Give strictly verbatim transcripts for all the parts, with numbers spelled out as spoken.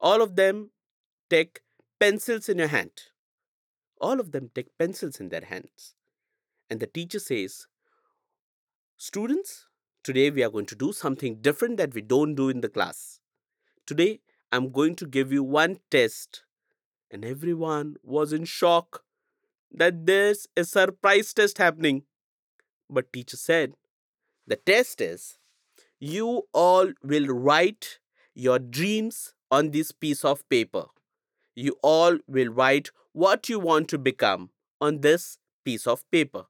All of them take pencils in your hand. All of them take pencils in their hands. And the teacher says, students, today we are going to do something different that we don't do in the class. Today, I'm going to give you one test. And everyone was in shock that there's a surprise test happening. But teacher said, the test is you all will write your dreams on this piece of paper. You all will write what you want to become on this piece of paper.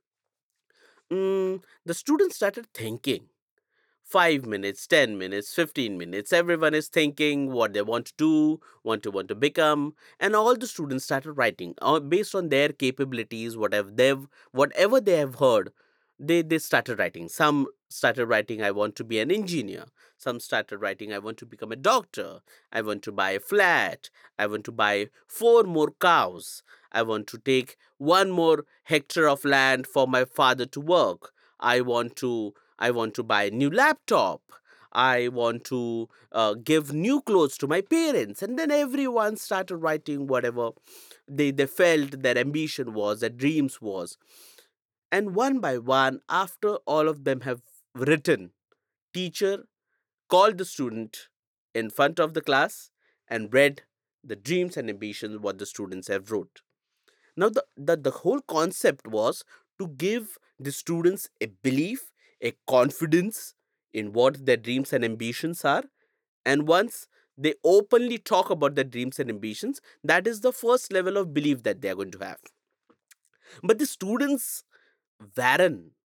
Mm, the students started thinking. Five minutes, ten minutes, fifteen minutes. Everyone is thinking what they want to do, want to want to become, and all the students started writing uh, based on their capabilities, whatever they've, whatever they have heard. They they started writing. Some started writing, "I want to be an engineer." Some started writing, "I want to become a doctor." "I want to buy a flat." "I want to buy four more cows." "I want to take one more hectare of land for my father to work." "I want to I want to buy a new laptop." "I want to uh, give new clothes to my parents." And then everyone started writing whatever they, they felt their ambition was, their dreams was. And one by one, after all of them have written, teacher called the student in front of the class and read the dreams and ambitions what the students have wrote. Now, the, the, the whole concept was to give the students a belief, a confidence in what their dreams and ambitions are. And once they openly talk about their dreams and ambitions, that is the first level of belief that they are going to have. But the students weren't